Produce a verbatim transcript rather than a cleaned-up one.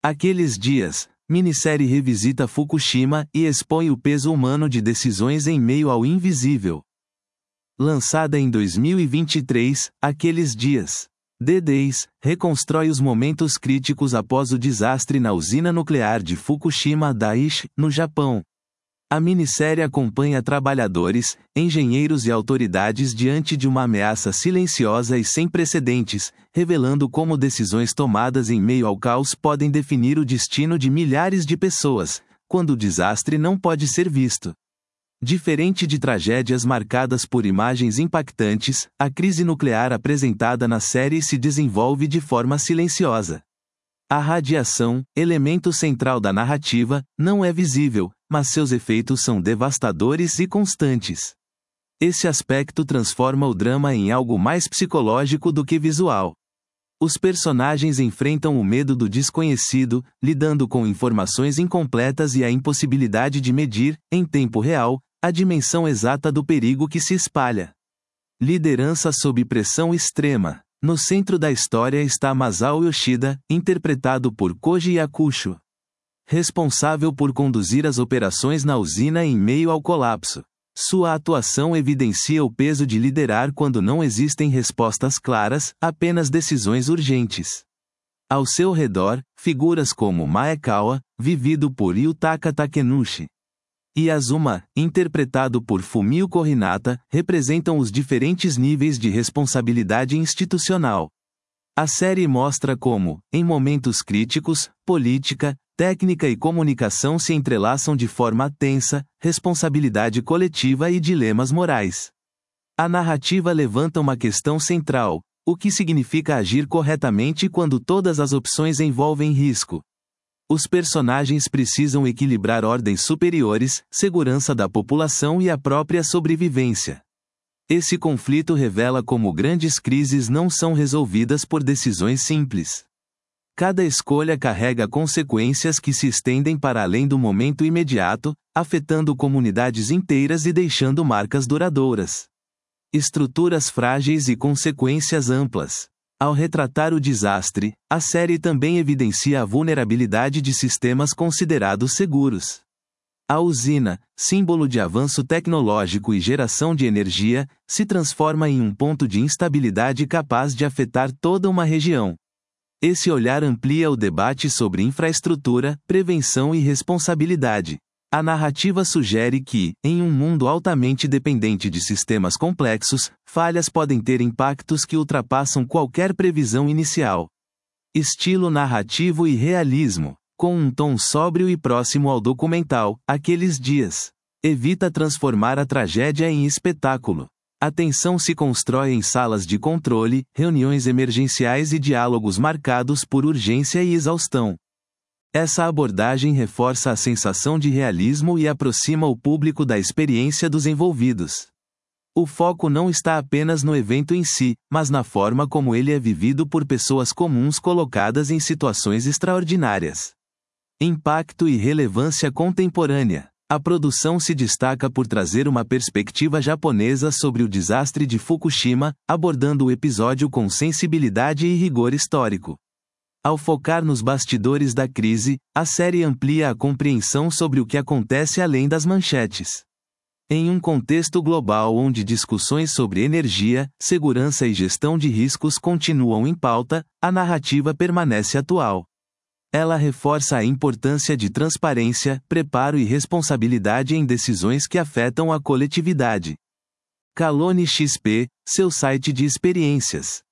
Aqueles dias, minissérie revisita Fukushima e expõe o peso humano de decisões em meio ao invisível. Lançada em dois mil e vinte e três, Aqueles dias. D dez, reconstrói os momentos críticos após o desastre na usina nuclear de Fukushima Daiichi, no Japão. A minissérie acompanha trabalhadores, engenheiros e autoridades diante de uma ameaça silenciosa e sem precedentes, revelando como decisões tomadas em meio ao caos podem definir o destino de milhares de pessoas, quando o desastre não pode ser visto. Diferente de tragédias marcadas por imagens impactantes, a crise nuclear apresentada na série se desenvolve de forma silenciosa. A radiação, elemento central da narrativa, não é visível, mas seus efeitos são devastadores e constantes. Esse aspecto transforma o drama em algo mais psicológico do que visual. Os personagens enfrentam o medo do desconhecido, lidando com informações incompletas e a impossibilidade de medir, em tempo real, a dimensão exata do perigo que se espalha. Liderança sob pressão extrema. No centro da história está Masao Yoshida, interpretado por Koji Yakusho. Responsável por conduzir as operações na usina em meio ao colapso. Sua atuação evidencia o peso de liderar quando não existem respostas claras, apenas decisões urgentes. Ao seu redor, figuras como Maekawa, vivido por Yutaka Takenushi, e Azuma, interpretado por Fumio Kohinata, representam os diferentes níveis de responsabilidade institucional. A série mostra como, em momentos críticos, política, técnica e comunicação se entrelaçam de forma tensa, responsabilidade coletiva e dilemas morais. A narrativa levanta uma questão central: o que significa agir corretamente quando todas as opções envolvem risco? Os personagens precisam equilibrar ordens superiores, segurança da população e a própria sobrevivência. Esse conflito revela como grandes crises não são resolvidas por decisões simples. Cada escolha carrega consequências que se estendem para além do momento imediato, afetando comunidades inteiras e deixando marcas duradouras. Estruturas frágeis e consequências amplas. Ao retratar o desastre, a série também evidencia a vulnerabilidade de sistemas considerados seguros. A usina, símbolo de avanço tecnológico e geração de energia, se transforma em um ponto de instabilidade capaz de afetar toda uma região. Esse olhar amplia o debate sobre infraestrutura, prevenção e responsabilidade. A narrativa sugere que, em um mundo altamente dependente de sistemas complexos, falhas podem ter impactos que ultrapassam qualquer previsão inicial. Estilo narrativo e realismo. Com um tom sóbrio e próximo ao documental, Aqueles dias. Evita transformar a tragédia em espetáculo. A tensão se constrói em salas de controle, reuniões emergenciais e diálogos marcados por urgência e exaustão. Essa abordagem reforça a sensação de realismo e aproxima o público da experiência dos envolvidos. O foco não está apenas no evento em si, mas na forma como ele é vivido por pessoas comuns colocadas em situações extraordinárias. Impacto e relevância contemporânea. A produção se destaca por trazer uma perspectiva japonesa sobre o desastre de Fukushima, abordando o episódio com sensibilidade e rigor histórico. Ao focar nos bastidores da crise, a série amplia a compreensão sobre o que acontece além das manchetes. Em um contexto global onde discussões sobre energia, segurança e gestão de riscos continuam em pauta, a narrativa permanece atual. Ela reforça a importância de transparência, preparo e responsabilidade em decisões que afetam a coletividade. Kalone X P, seu site de experiências.